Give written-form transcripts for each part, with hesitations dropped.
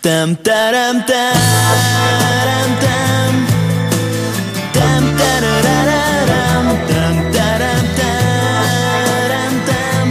Там-тарам-тарам-там. Там-тарарарам. Там-тарам-тарам-там.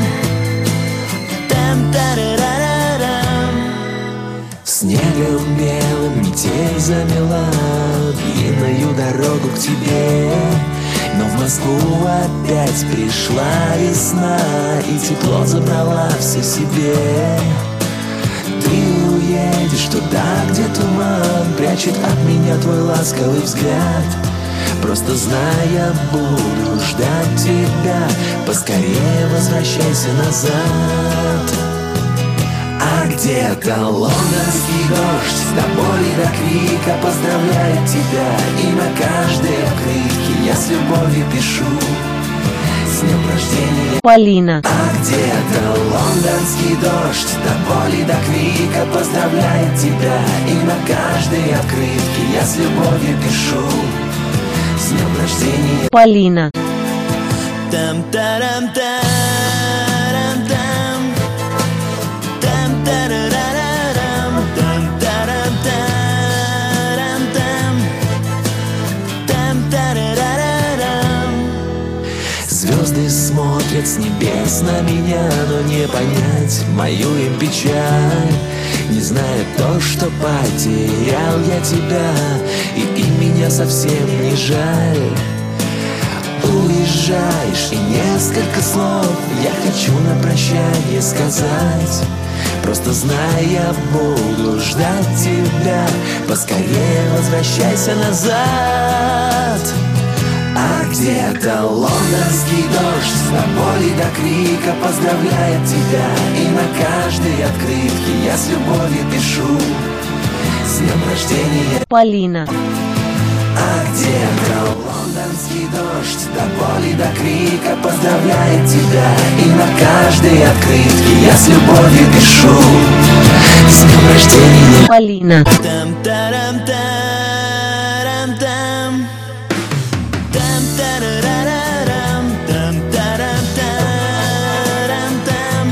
Там-тарарарам. Снегом белым метель замела длинную дорогу к тебе. Но в Москву опять пришла весна, и тепло забрала все себе. Ты уедешь туда, где туман прячет от меня твой ласковый взгляд. Просто знай, я буду ждать тебя, поскорее возвращайся назад. А где-то лондонский дождь до боли, до крика поздравляет тебя. И на каждой открытке я с любовью пишу: с днем рождения, Полина. А где-то лондонский дождь до боли, до крика поздравляет тебя. И на каждой открытке я с любовью пишу: с днем рождения, Полина. Там-тарам-тарам-там. Там-тарарарам. Там-тарам-тарам-там. Там-тарарарам. звезды смотрят с небес на меня, но не понять мою им печаль. Не зная то, что потерял я тебя, и меня совсем не жаль. Уезжаешь, и несколько слов я хочу на прощание сказать. Просто знай, я буду ждать тебя, поскорее возвращайся назад. А где-то лондонский дождь до боли, до крика поздравляет тебя. И на каждой открытке я с любовью пишу: с днем рождения, Полина. А где-то лондонский дождь до боли, до крика поздравляет тебя. И на каждой открытке я с любовью пишу: с днем рождения, Полина. Там-тарам-тарам-там. Там-тарарарам. Там-тарам-тарам-там.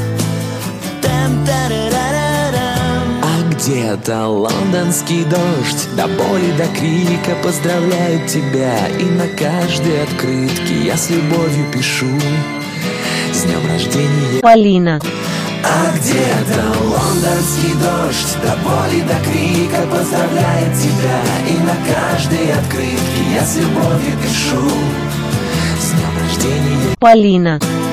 Там-тарарарам. А где-то лондонский дождь до боли, до крика поздравляют тебя. И на каждой открытке я с любовью пишу: с днем рождения, Полина. А где-то лондонский дождь до боли, до крика поздравляет тебя. И на каждой открытке я с любовью пишу: с днем рождения, Полина.